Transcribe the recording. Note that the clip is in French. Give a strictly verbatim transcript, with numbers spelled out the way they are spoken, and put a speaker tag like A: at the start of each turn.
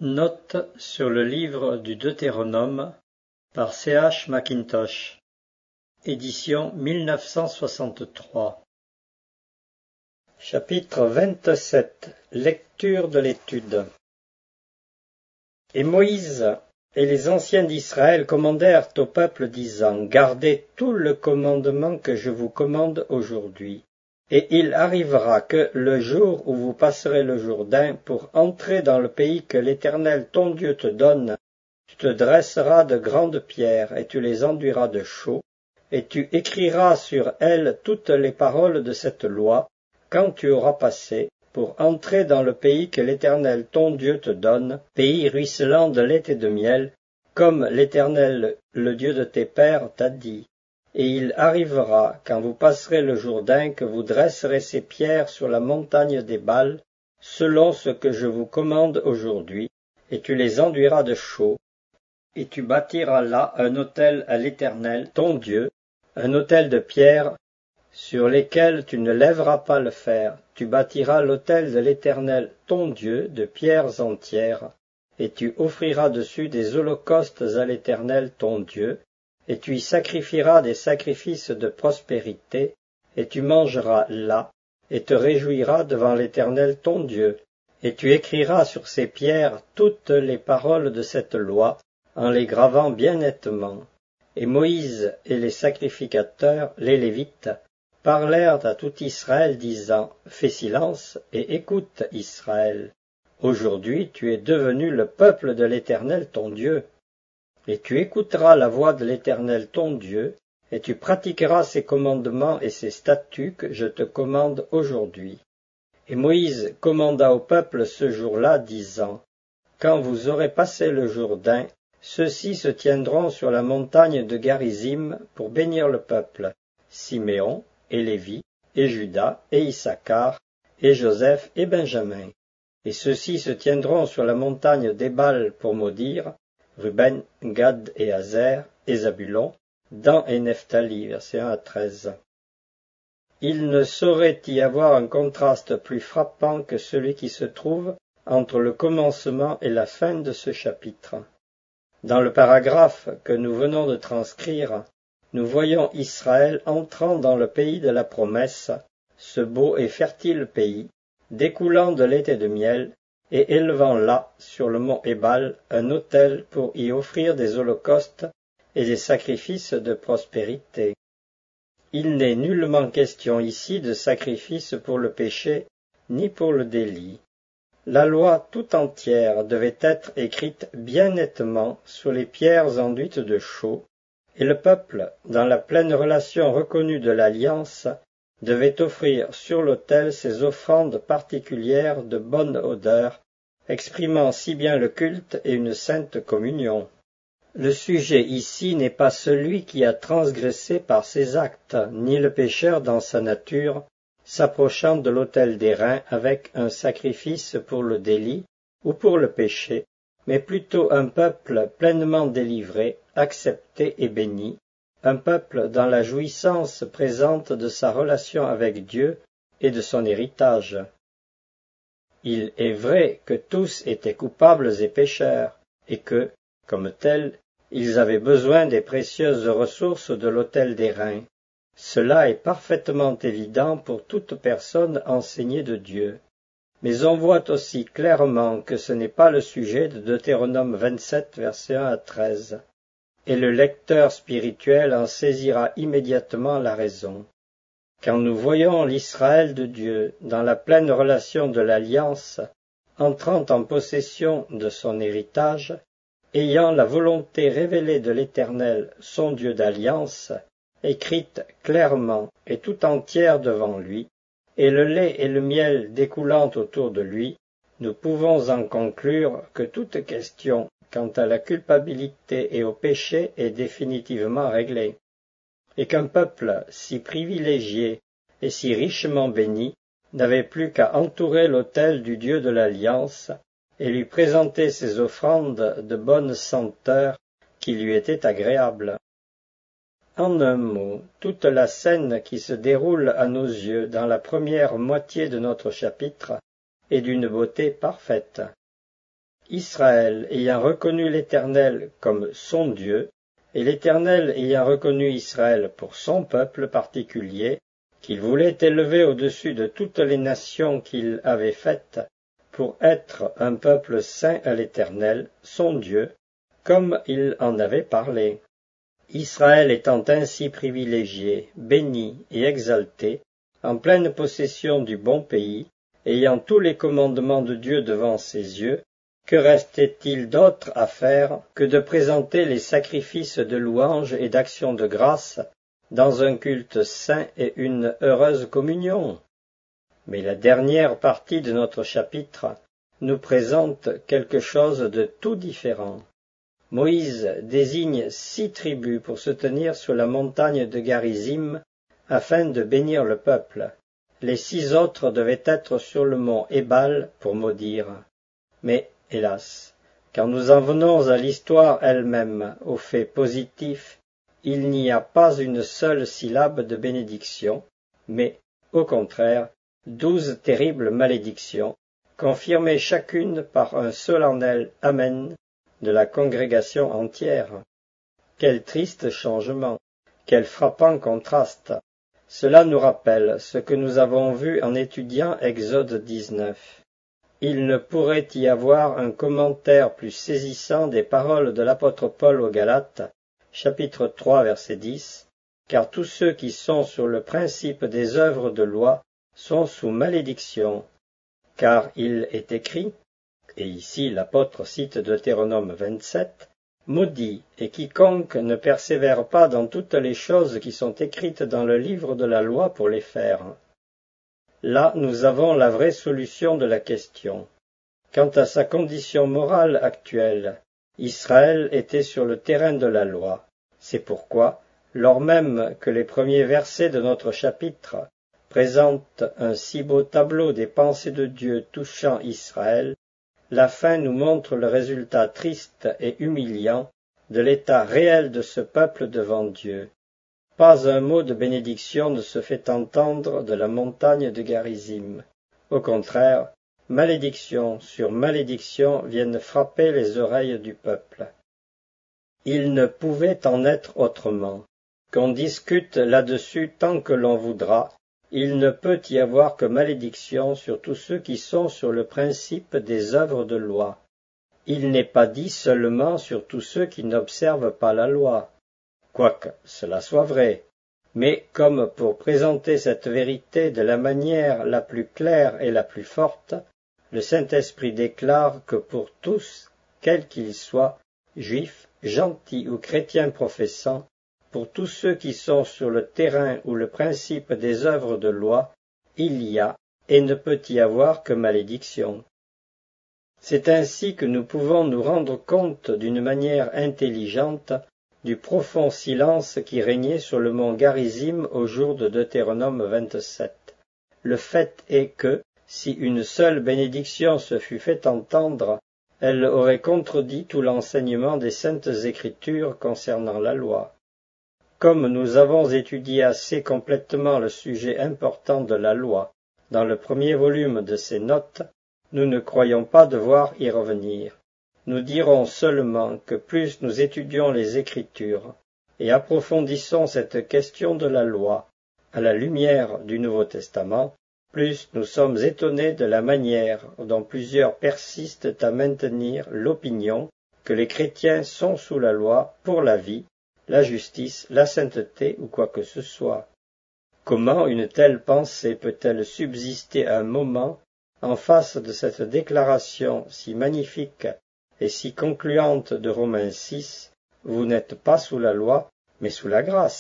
A: Note sur le livre du Deutéronome par C H Mackintosh, édition mille neuf cent soixante-trois. Chapitre vingt-sept. Lecture de l'étude. Et Moïse et les anciens d'Israël commandèrent au peuple disant, Gardez tout le commandement que je vous commande aujourd'hui. Et il arrivera que le jour où vous passerez le Jourdain pour entrer dans le pays que l'Éternel ton Dieu te donne, tu te dresseras de grandes pierres et tu les enduiras de chaux, et tu écriras sur elles toutes les paroles de cette loi, quand tu auras passé, pour entrer dans le pays que l'Éternel ton Dieu te donne, pays ruisselant de lait et de miel, comme l'Éternel, le Dieu de tes pères, t'a dit. Et il arrivera, quand vous passerez le Jourdain, que vous dresserez ces pierres sur la montagne des Bals, selon ce que je vous commande aujourd'hui, et tu les enduiras de chaux, et tu bâtiras là un autel à l'Éternel, ton Dieu, un autel de pierre, sur lesquels tu ne lèveras pas le fer. Tu bâtiras l'autel de l'Éternel, ton Dieu, de pierres entières, et tu offriras dessus des holocaustes à l'Éternel, ton Dieu, et tu y sacrifieras des sacrifices de prospérité, et tu mangeras là, et te réjouiras devant l'Éternel ton Dieu, et tu écriras sur ces pierres toutes les paroles de cette loi, en les gravant bien nettement. Et Moïse et les sacrificateurs, les Lévites, parlèrent à tout Israël, disant, Fais silence et écoute, Israël. Aujourd'hui tu es devenu le peuple de l'Éternel ton Dieu. Et tu écouteras la voix de l'Éternel ton Dieu, et tu pratiqueras ses commandements et ses statuts que je te commande aujourd'hui. Et Moïse commanda au peuple ce jour-là, disant, Quand vous aurez passé le Jourdain, ceux-ci se tiendront sur la montagne de Garizim pour bénir le peuple, Siméon, et Lévi, et Juda, et Issachar, et Joseph, et Benjamin. Et ceux-ci se tiendront sur la montagne d'Ébal pour maudire, Ruben, Gad et Azer, et Zabulon, Dan et Nephtali, versets un à treize. Il ne saurait y avoir un contraste plus frappant que celui qui se trouve entre le commencement et la fin de ce chapitre. Dans le paragraphe que nous venons de transcrire, nous voyons Israël entrant dans le pays de la promesse, ce beau et fertile pays, découlant de lait et de miel, et élevant là, sur le mont Ébal, un autel pour y offrir des holocaustes et des sacrifices de prospérité. Il n'est nullement question ici de sacrifice pour le péché, ni pour le délit. La loi tout entière devait être écrite bien nettement sur les pierres enduites de chaux, et le peuple, dans la pleine relation reconnue de l'alliance, devait offrir sur l'autel ses offrandes particulières de bonne odeur, exprimant si bien le culte et une sainte communion. Le sujet ici n'est pas celui qui a transgressé par ses actes, ni le pécheur dans sa nature, s'approchant de l'autel d'airain avec un sacrifice pour le délit ou pour le péché, mais plutôt un peuple pleinement délivré, accepté et béni, un peuple dans la jouissance présente de sa relation avec Dieu et de son héritage. Il est vrai que tous étaient coupables et pécheurs, et que, comme tels, ils avaient besoin des précieuses ressources de l'autel d'airain. Cela est parfaitement évident pour toute personne enseignée de Dieu. Mais on voit aussi clairement que ce n'est pas le sujet de Deutéronome vingt-sept, versets un à treize. Et le lecteur spirituel en saisira immédiatement la raison. Quand nous voyons l'Israël de Dieu dans la pleine relation de l'alliance, entrant en possession de son héritage, ayant la volonté révélée de l'Éternel, son Dieu d'alliance, écrite clairement et tout entière devant lui, et le lait et le miel découlant autour de lui, nous pouvons en conclure que toute question quant à la culpabilité et au péché est définitivement réglée, et qu'un peuple si privilégié et si richement béni n'avait plus qu'à entourer l'autel du Dieu de l'Alliance et lui présenter ses offrandes de bonne senteur qui lui étaient agréables. En un mot, toute la scène qui se déroule à nos yeux dans la première moitié de notre chapitre est d'une beauté parfaite. Israël ayant reconnu l'Éternel comme son Dieu, et l'Éternel ayant reconnu Israël pour son peuple particulier, qu'il voulait élever au-dessus de toutes les nations qu'il avait faites, pour être un peuple saint à l'Éternel, son Dieu, comme il en avait parlé. Israël étant ainsi privilégié, béni et exalté, en pleine possession du bon pays, ayant tous les commandements de Dieu devant ses yeux, que restait-il d'autre à faire que de présenter les sacrifices de louange et d'action de grâce dans un culte saint et une heureuse communion? Mais la dernière partie de notre chapitre nous présente quelque chose de tout différent. Moïse désigne six tribus pour se tenir sur la montagne de Garizim afin de bénir le peuple. Les six autres devaient être sur le mont Ébal pour maudire. Mais, hélas, quand nous en venons à l'histoire elle-même, aux faits positifs, il n'y a pas une seule syllabe de bénédiction, mais, au contraire, douze terribles malédictions, confirmées chacune par un solennel Amen de la congrégation entière. Quel triste changement, quel frappant contraste! Cela nous rappelle ce que nous avons vu en étudiant Exode dix-neuf. Il ne pourrait y avoir un commentaire plus saisissant des paroles de l'apôtre Paul aux Galates, chapitre trois, verset dix, car tous ceux qui sont sur le principe des œuvres de loi sont sous malédiction. Car il est écrit, et ici l'apôtre cite Deutéronome vingt-sept, « Maudit est quiconque ne persévère pas dans toutes les choses qui sont écrites dans le livre de la loi pour les faire. » Là, nous avons la vraie solution de la question. Quant à sa condition morale actuelle, Israël était sur le terrain de la loi. C'est pourquoi, lors même que les premiers versets de notre chapitre présentent un si beau tableau des pensées de Dieu touchant Israël, la fin nous montre le résultat triste et humiliant de l'état réel de ce peuple devant Dieu. Pas un mot de bénédiction ne se fait entendre de la montagne de Garizim. Au contraire, malédiction sur malédiction viennent frapper les oreilles du peuple. Il ne pouvait en être autrement. Qu'on discute là-dessus tant que l'on voudra, il ne peut y avoir que malédiction sur tous ceux qui sont sur le principe des œuvres de loi. Il n'est pas dit seulement sur tous ceux qui n'observent pas la loi, quoique cela soit vrai, mais comme pour présenter cette vérité de la manière la plus claire et la plus forte, le Saint-Esprit déclare que pour tous, quels qu'ils soient, juifs, gentils ou chrétiens professants, pour tous ceux qui sont sur le terrain ou le principe des œuvres de loi, il y a et ne peut y avoir que malédiction. C'est ainsi que nous pouvons nous rendre compte d'une manière intelligente du profond silence qui régnait sur le mont Garizim au jour de Deutéronome vingt-sept. Le fait est que, si une seule bénédiction se fût fait entendre, elle aurait contredit tout l'enseignement des Saintes Écritures concernant la loi. Comme nous avons étudié assez complètement le sujet important de la loi dans le premier volume de ces notes, nous ne croyons pas devoir y revenir. Nous dirons seulement que plus nous étudions les Écritures et approfondissons cette question de la loi à la lumière du Nouveau Testament, plus nous sommes étonnés de la manière dont plusieurs persistent à maintenir l'opinion que les chrétiens sont sous la loi pour la vie, la justice, la sainteté ou quoi que ce soit. Comment une telle pensée peut-elle subsister un moment en face de cette déclaration si magnifique et si concluante de Romains six, « Vous n'êtes pas sous la loi, mais sous la grâce ».